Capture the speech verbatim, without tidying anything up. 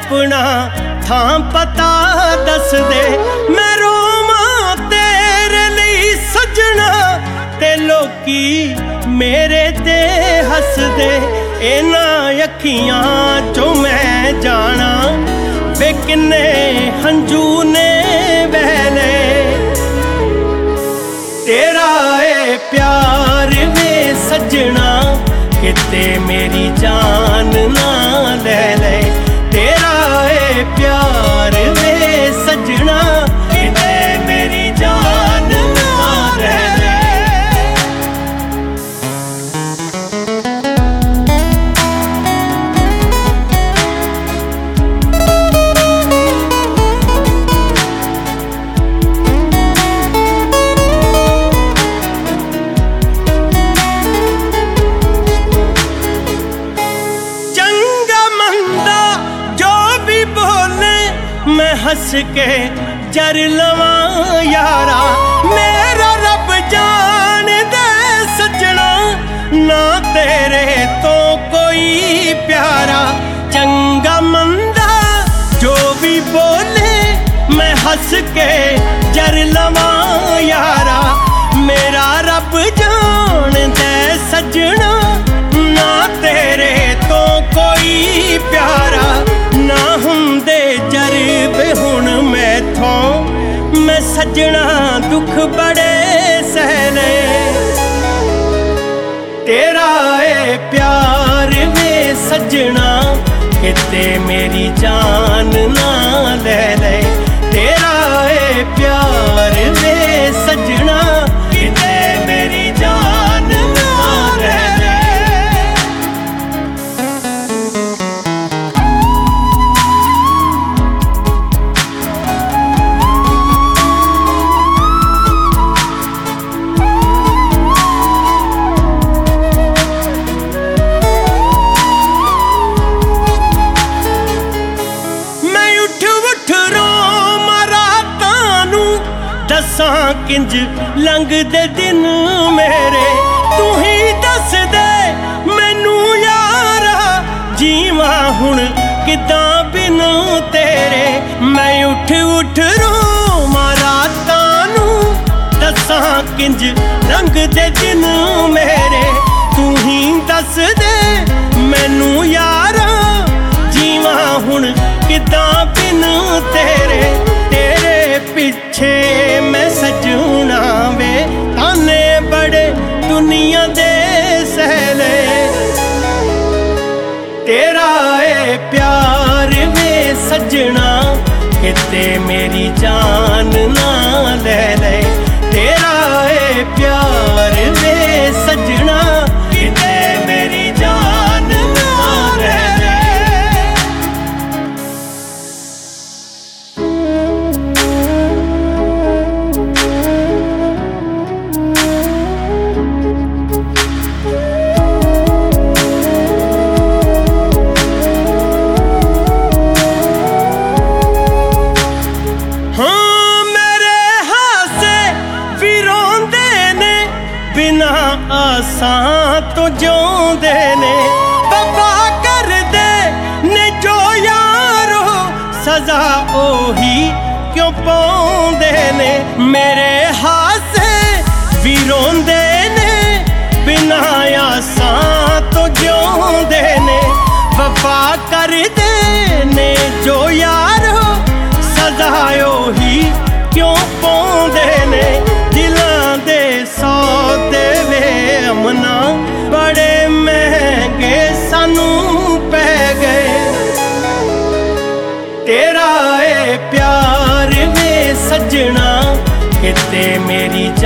अपना थां पता दस दे। मैं रोवां तेरे लिए सजना ते लोकी मेरे ते हस दे। इन्हां अखियां चों मैं जाना वे किन्ने हंजू ने बहले। तेरा ए प्यार वे सजना किते मेरी जान ना ले ले। तेरा ए प्यार वे सजना किते मेरी जान ना ले ले। मैं हंस के जर लवां यारा। मेरा रब जान दे सजना ना तेरे तो कोई प्यारा। चंगा मंदा जो भी बोले मैं हंस के जर लवां यारा। मेरा रब जान दे सजना ना तेरे तो कोई प्यारा। ना हुंदे जरबे हुण मैथों मैं सजना दुख बड़े सहले। तेरा ए प्यार वे सजना किते मेरी जान ना ले ले। तेरा ए प्यार वे सजना किते मेरी जान ना ले ले। दसां किंज लंघदे दिन मेरे तू ही दस दे मैनू यारा। जीवां हुण किदां बिन तेरे मैं उठ उठ रोवां रातां नू। दसां किंज लंघदे दिन मेरे तू ही दस दे मैनू यारा। जीवां हुण किदां बिन तेरे। तेरे पिछे मैं सजना वे ताने बड़े दुनिया दे सहले। तेरा ए प्यार वे सजना किते मेरी जान ना ले ले। तेरा ए प्यार वे सजना किते मेरी जान ना ले ले। आसां तो जिउंदे ने वफा कर दे ने जो यारो। सजा ओही क्यों पाउंदे ने मेरे हासे भी रोंदे ने। बिना आसां तो जिउंदे ने वफा कर दे ने जो यारो। सजा ओही क्यों पाउंदे ने। दिलां दे सौदे वे अमना बड़े महंगे सानू पै गए। तेरा ए प्यार वे सजना किते मेरी